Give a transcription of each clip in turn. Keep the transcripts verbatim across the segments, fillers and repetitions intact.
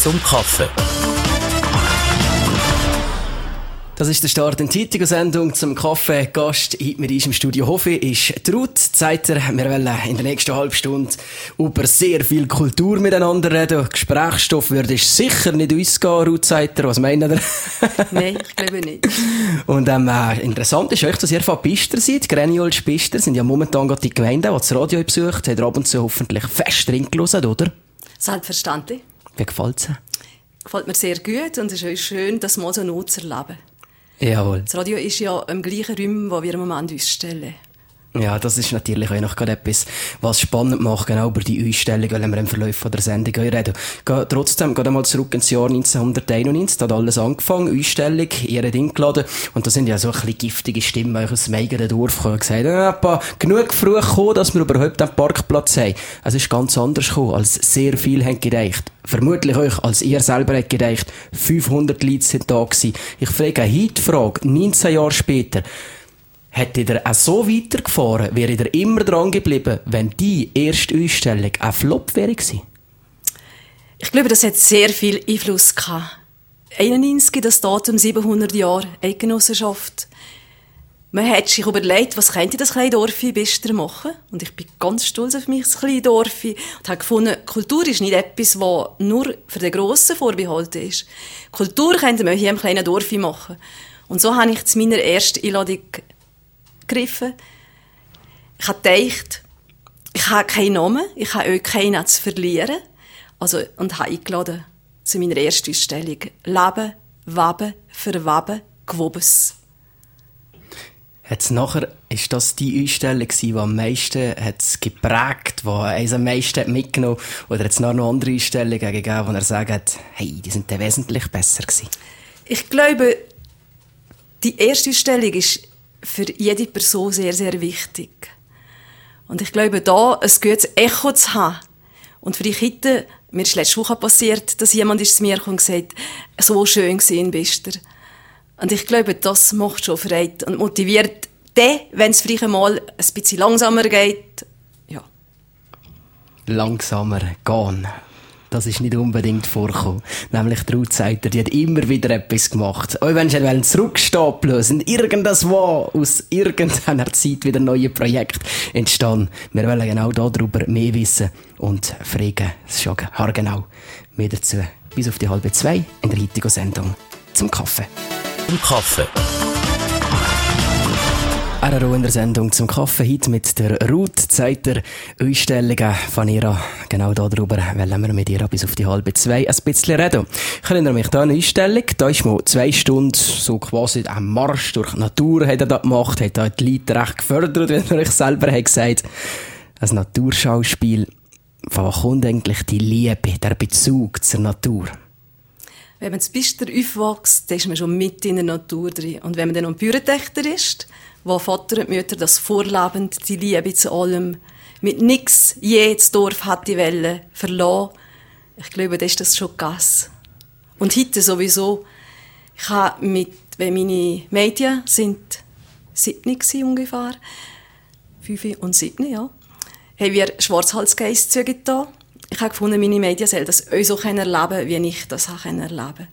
zum Kaffee. Das ist der Start in die heutige Sendung zum Kaffee. Gast heute mit uns im Studio Hofi ist Ruth Zeiter. Wir wollen in der nächsten halben Stunde über sehr viel Kultur miteinander reden. Gesprächsstoff würde sicher nicht uns gehen, Ruth Zeiter. Was meint ihr? Nein, ich glaube nicht. Und ähm, äh, interessant ist euch, dass ihr von Pister seid. Grenjolds Pister sind ja momentan gerade die Gemeinden, die das Radio besucht. Habt ihr ab und zu hoffentlich fest drin gehört, oder? Selbstverständlich. Wie gefällt es? Gefällt mir sehr gut und es ist auch schön, das mal so noch zu erleben. Jawohl. Das Radio ist ja im gleichen Raum, wo wir im Moment ausstellen. Ja, das ist natürlich auch noch gerade etwas, was spannend macht, genau über die Ausstellung, weil wir im Verlauf von der Sendung reden. Ge- trotzdem, geht einmal zurück ins Jahr neunzehnhunderteinundneunzig, da hat alles angefangen, Ausstellung, ihr habt eingeladen, und da sind ja so ein bisschen giftige Stimmen aus dem eigenen Dorf gekommen und gesagt, ja, Papa, genug früh gekommen, dass wir überhaupt einen Parkplatz haben. Es ist ganz anders gekommen, als sehr viel haben gedacht. Vermutlich euch, als ihr selber habt gedacht, fünfhundert Leute sind da gewesen. Ich frage heute die Frage, neunzehn Jahre später, hättet ihr auch so weitergefahren, wäret ihr immer dran geblieben, wenn die erste Ausstellung ein Flop wäre gewesen? Ich glaube, das hat sehr viel Einfluss gehabt. einundneunzig, das Datum siebenhundert Jahre Eidgenossenschaft. Man hat sich überlegt, was könnte das kleine Dorfi Bister machen? Und ich bin ganz stolz auf mich, das kleine Dorfi. Und habe gefunden, Kultur ist nicht etwas, was nur für den Grossen vorbehalten ist. Kultur könnte man hier im kleinen Dorfi machen. Und so habe ich zu meiner ersten Einladung gegriffen. Ich habe gedacht, ich habe keinen Namen, ich habe auch keinen zu verlieren. Also, und habe eingeladen zu meiner ersten Ausstellung. Leben, Weben, Verweben, Gewobes. Hat's nachher, ist das die Ausstellung gewesen, die am meisten hat's geprägt, die eins am meisten hat mitgenommen? Oder hat es noch andere Ausstellungen gegeben, wo er sagt, hey, die sind dann wesentlich besser gewesen? Ich glaube, die erste Ausstellung ist für jede Person sehr, sehr wichtig. Und ich glaube, da ein gutes Echo zu haben. Und für die Kinder, mir ist letzte Woche passiert, dass jemand ist zu mir kam und gesagt, so schön gesehen bist du. Und ich glaube, das macht schon Freude und motiviert dann, wenn es vielleicht einmal ein bisschen langsamer geht. Ja. Langsamer gehen. Das ist nicht unbedingt vorgekommen. Nämlich die Ruth Zeiter, die hat immer wieder etwas gemacht. Auch wenn sie zurückstapeln, sind irgendwo aus irgendeiner Zeit wieder neue Projekte entstanden. Wir wollen genau darüber mehr wissen und fragen es schon haargenau mehr dazu. Bis auf die halbe zwei in der heutigen Sendung zum Kaffee. Zum Kaffee. R R O in der Sendung zum Kaffee heute mit der Ruth Zeiter. Ausstellungen von ihr. Genau darüber wollen wir mit ihr bis auf die halbe zwei ein bisschen reden. Ich erinnere mich da an eine Ausstellung. Da ist mal zwei Stunden so quasi ein Marsch durch die Natur hat er da gemacht, hat da die Leute recht gefördert, wie er euch selber hat gesagt. Ein Naturschauspiel. Von wo kommt eigentlich die Liebe, der Bezug zur Natur? Wenn man zu Bister aufwächst, dann ist man schon mit in der Natur drin. Und wenn man dann noch ein Bauerntöchter ist, wo Vater und Mütter das vorlebend, die Liebe zu allem, mit nichts je das Dorf hat die Welle verlassen, ich glaube, das ist das schon gegessen. Und heute sowieso, ich habe mit, wenn meine Mädchen sind sieben gewesen, ungefähr, fünf und sieben, ja, haben wir Schwarzhalsgeisszüge da. Ich habe gefunden, meine Mädchen sollen das auch so erleben, wie ich das erleben konnte.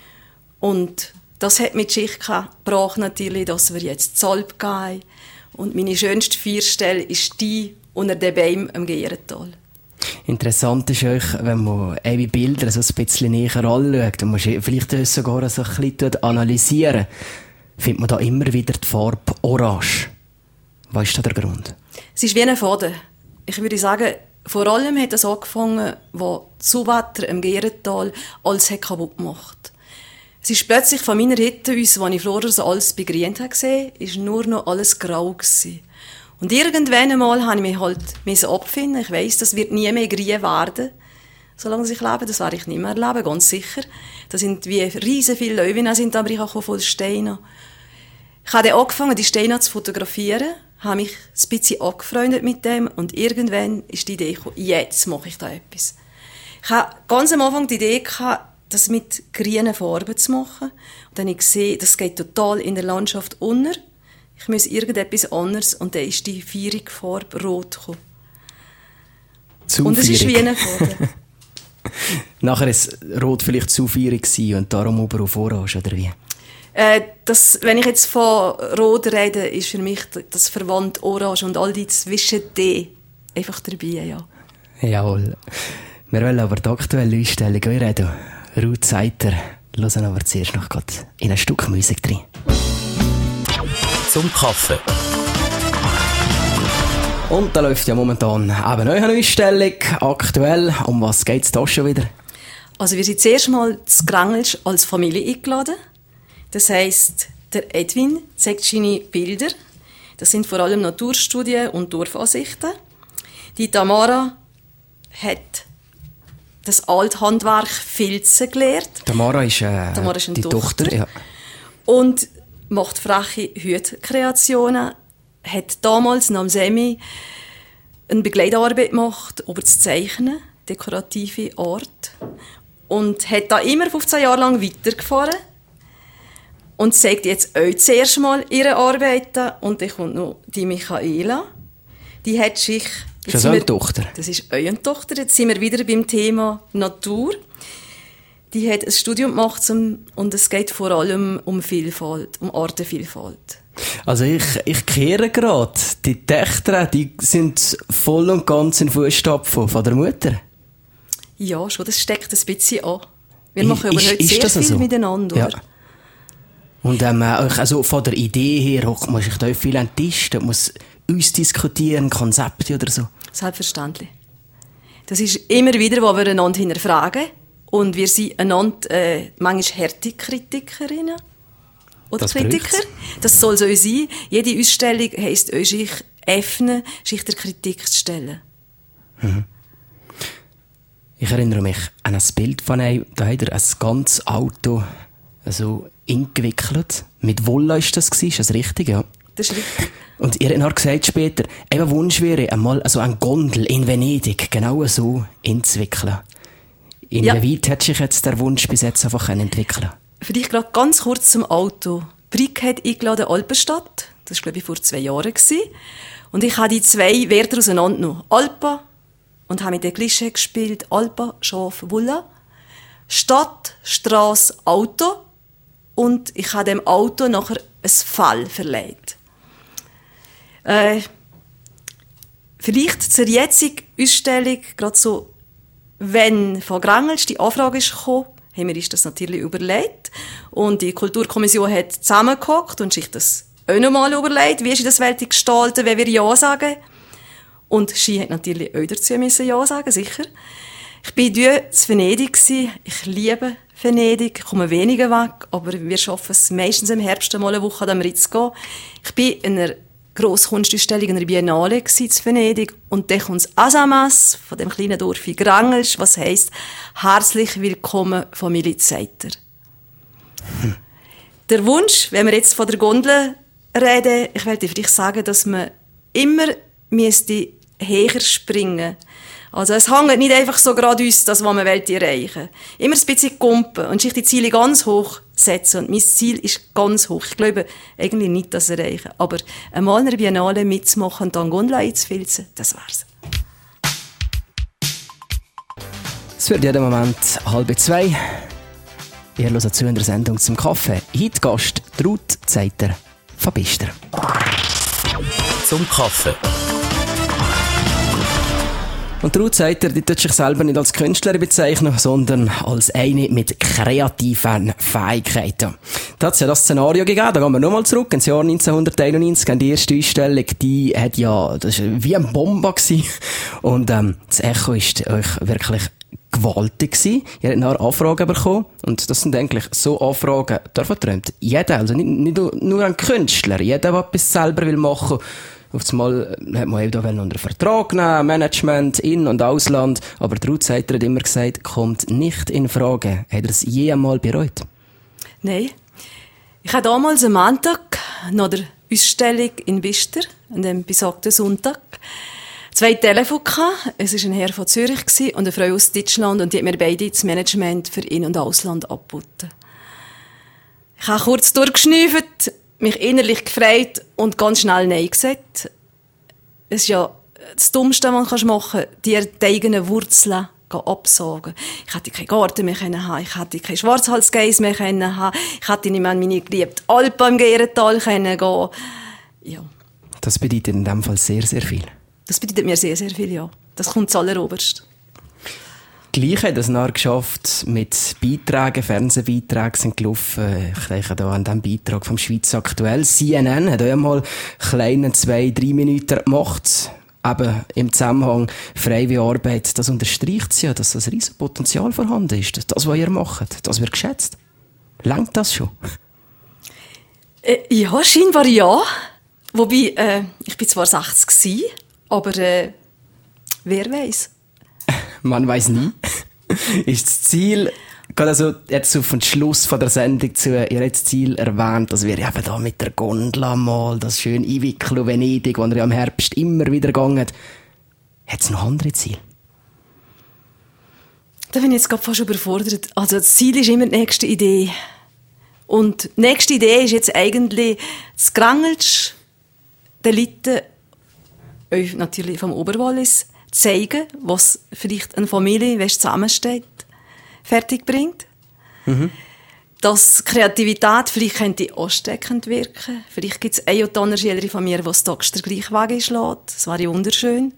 Und das hat mit Schicht gebracht, natürlich, dass wir jetzt zu Alp gehen. Und meine schönste Feierstelle ist die unter den Bäumen am Geierental. Interessant ist euch, wenn man eure Bilder so ein bisschen näher anschaut, und man vielleicht sogar so ein bisschen analysieren, findet man da immer wieder die Farbe Orange. Was ist da der Grund? Es ist wie ein Faden. Ich würde sagen, vor allem hat es angefangen, wo das Zuwetter im Geierental alles kaputt gemacht. Es ist plötzlich von meiner Hütte aus, als ich vorher so alles begrünt habe gesehen, ist nur noch alles grau gewesen. Und irgendwann einmal habe ich mich halt abfinden. Ich weiss, das wird nie mehr grün werden. Solange ich lebe, das werde ich nicht mehr erleben, ganz sicher. Da sind wie riesen viele Löwen sind aber ich auch voll Steine. Ich habe dann angefangen, die Steine zu fotografieren, habe mich ein bisschen angefreundet mit dem und irgendwann ist die Idee gekommen, jetzt mache ich da etwas. Ich hatte ganz am Anfang die Idee gehabt, das mit grünen Farben zu machen. Und dann habe ich gesehen, das geht total in der Landschaft unter. Ich muss irgendetwas anderes und dann ist die feurige Farbe rot gekommen. Zu und es ist fierig. wie ein Faden. Nachher ist Rot vielleicht zu feirig gewesen und darum oben auf Orange, oder wie? Äh, das, wenn ich jetzt von Rot rede, ist für mich das verwandt Orange und all die Zwischen-D einfach dabei, ja. Jawohl. Wir wollen aber die aktuelle Ausstellung auch reden. Ruth Seiter, hören aber zuerst noch grad in ein Stück Musik drin. Zum Kaffee. Und da läuft ja momentan eben eine Ausstellung. Aktuell, um was geht es da schon wieder? Also wir sind zuerst mal zu Grangelsch als Familie eingeladen. Das heisst, der Edwin zeigt seine Bilder. Das sind vor allem Naturstudien und Dorfansichten. Die Tamara hat das Althandwerk Filzen gelernt. Tamara ist, äh, Tamara ist eine die Tochter. Tochter, ja. Und macht freche Hütkreationen. Hat damals nach dem Semi eine Begleitarbeit gemacht über das Zeichnen, dekorative Art. Und hat da immer fünfzehn Jahre lang weitergefahren. Und zeigt jetzt euch zuerst mal ihre Arbeiten. Und dann kommt noch die Michaela. Die hat sich... Ist das eure Tochter? Das ist eure Tochter. Jetzt sind wir wieder beim Thema Natur. Die hat ein Studium gemacht zum, und es geht vor allem um Vielfalt, um Artenvielfalt. Also ich, ich kehre gerade. Die Töchter, die sind voll und ganz in Fußstapfen von der Mutter. Ja, schon, das steckt ein bisschen an. Wir machen aber ist, heute ist sehr das viel so? miteinander. Ja. Oder? Und ähm, also von der Idee her muss ich da viel an den Tisch, da muss uns diskutieren, Konzepte oder so. Selbstverständlich. Das ist immer wieder, wo wir einander hinterfragen. Und wir sind einander äh, manchmal harte Kritikerinnen. Oder Das Kritiker. braucht's. Das soll so sein. Jede Ausstellung heisst euch, sich öffnen, sich der Kritik zu stellen. Mhm. Ich erinnere mich an ein Bild von einem, da hat er ein ganzes Auto also eingewickelt. Mit Wolle ist das gewesen, ist das richtig, ja? Das ist richtig. Und ihr habt gesagt später, eben Wunsch wäre, einmal also eine Gondel in Venedig genau so einzuwickeln. Inwieweit ja. hat sich jetzt der Wunsch bis jetzt einfach entwickeln? Vielleicht gerade ganz kurz zum Auto. Brick hat eingeladen Alpenstadt. Das war, glaube ich, vor zwei Jahren. Und ich habe die zwei Wörter auseinandergenommen. Alpa und habe mit der Klischee gespielt. Alpa, Schaf, Wolle. Stadt, Strasse, Auto. Und ich habe dem Auto nachher ein Fell verleiht. Äh, vielleicht zur jetzigen Ausstellung, gerade so, wenn von Grangelsch die Anfrage ist gekommen, haben wir uns das natürlich überlegt. Und die Kulturkommission hat zusammengehockt und sich das auch nochmal überlegt, wie sie das Welt gestalten, wenn wir Ja sagen. Und sie hat natürlich auch dazu müssen Ja sagen, sicher. Ich war in Venedig. Ich liebe Venedig. Ich komme weniger weg, aber wir schaffen es meistens im Herbst einmal eine Woche an dem Ritz zu gehen. Ich bin in einer Grosskunstausstellung, in einer Biennale in Venedig. Und dann kommt das Asamas von dem kleinen Dorf in Grangelsch, was heisst, herzlich willkommen, Familie Seiter. Hm. Der Wunsch, wenn wir jetzt von der Gondel reden, ich werde vielleicht sagen, dass man immer müsste höher springen. Also es hängt nicht einfach so gerade uns, das, was man erreichen will. Immer ein bisschen kumpen und sich die Ziele ganz hoch setzen. Und mein Ziel ist ganz hoch. Ich glaube eigentlich nicht, das erreichen. Aber einmal in einer Biennale mitzumachen und dann Gondel einzufilzen, das wär's. Es wird jeden Moment halb zwei. Ihr hört zu in der Sendung zum Kaffee. Heute Gast Ruth Seiter von Bister. Zum Kaffee. Und Ruth Seiter, die tut sich selber nicht als Künstlerin bezeichnen, sondern als eine mit kreativen Fähigkeiten. Da hat es ja das Szenario gegeben, da gehen wir nochmal zurück, ins Jahr neunzehnhunderteinundneunzig, an die erste Ausstellung, die hat ja, das war wie ein Bombe gewesen. Und ähm, das Echo ist euch wirklich gewaltig gewesen. Ihr habt nachher Anfragen bekommen, und das sind eigentlich so Anfragen, davon träumt jeder, also nicht, nicht nur ein Künstler, jeder, der etwas selber will machen. Auf einmal hat man eben da unter Vertrag nehmen, Management, In- und Ausland. Aber die Ruth Seiter hat immer gesagt, kommt nicht in Frage. Hat er es je einmal bereut? Nein. Ich hatte damals am Montag nach der Ausstellung in Bister, an dem besagten Sonntag, zwei Telefone gehabt. Es war ein Herr von Zürich und eine Frau aus Deutschland, und die hat mir beide das Management für In- und Ausland angeboten. Ich habe kurz durchgeschnüffelt, mich innerlich gefreut und ganz schnell Nein gesagt. Es ist ja das Dummste, was man machen kann, dir die eigenen Wurzeln absagen. Ich hätte keinen Garten mehr können haben, ich hätte keinen Schwarzhalsgeiss mehr können haben, ich hätte nicht mehr an meine geliebte Alpen im Gärental können gehen. Ja. Das bedeutet in dem Fall sehr, sehr viel. Das bedeutet mir sehr, sehr viel, ja. Das kommt das Alleroberste. Gleich hat es nachher geschafft, mit Beiträgen, Fernsehbeiträgen sind gelaufen. Ich denke da an den Beitrag vom Schweiz aktuell. C N N hat auch mal kleine zwei, drei Minuten gemacht. Eben im Zusammenhang freie Arbeit. Das unterstreicht es ja, dass das riesen Potenzial vorhanden ist. Das, was ihr macht, das wird geschätzt. Langt das schon? Äh, ja, scheinbar ja. Wobei, äh, ich bin zwar sechzig gewesen, aber äh, wer weiß? Man weiß nie. Ist das Ziel, gerade also jetzt auf den Schluss von der Sendung zu, ihr habt das Ziel erwähnt, dass wir eben da mit der Gondel mal das schöne Einwickeln Venedig, wo ihr ja im Herbst immer wieder gegangen. Hat es noch andere Ziele? Da bin ich jetzt gerade fast überfordert. Also das Ziel ist immer die nächste Idee. Und die nächste Idee ist jetzt eigentlich das Grangelsch den Leuten, euch natürlich vom Oberwallis, zeigen, was vielleicht eine Familie, die zusammensteht, fertig bringt. Mhm. Dass Kreativität vielleicht könnte ansteckend wirken. Vielleicht gibt es eine oder andere Schülerin von mir, die das Tag den gleichen Weg einschlägt. Das wäre wunderschön.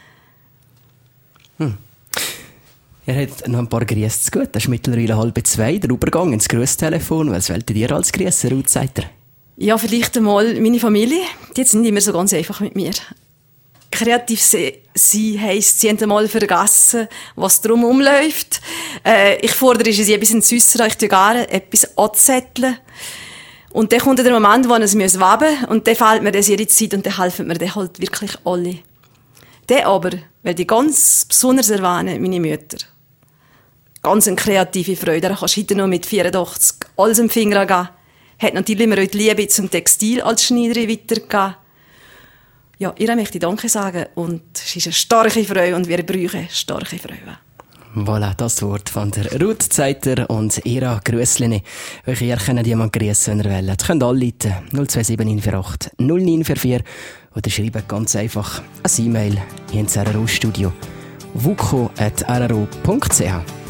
Hm. Ihr habt noch ein paar Grüße zu gut. Das ist mittlerweile halb zwei, der Übergang ins Grüßtelefon. Was wollt ihr als Grüße, Ruth, sagt ihr? Ja, vielleicht einmal meine Familie. Die sind nicht mehr so ganz einfach mit mir. Kreativ sein heisst, sie haben einmal vergessen, was drum umläuft. Äh, ich fordere sie ein bisschen süsser, ich tue gerne etwas anzetteln. Und dann kommt der Moment, wo es weben müssen. Und dann fehlt mir das ihre Zeit und dann helfen mir dann halt wirklich alle. Dann aber, weil die ganz besonders erwähnen, meine Mütter. Ganz eine kreative Freude. Da kannst du heute noch mit vierundachtzig alles im Finger geben. Hat natürlich immer auch die Liebe zum Textil als Schneiderin weitergegeben. Ja, ihr möchte ich Danke sagen und es ist eine starke Freude und wir brauchen starke Freude. Voilà, das Wort von der Ruth Zeiter und ihrer Grüssline. Euch ihr könnt jemand grüßen, wenn ihr wollt. Ihr könnt anrufen null zwei sieben neun vier acht null neun vier vier oder schreiben ganz einfach eine E-Mail hier ins R R O-Studio wuko at r r o punkt c h.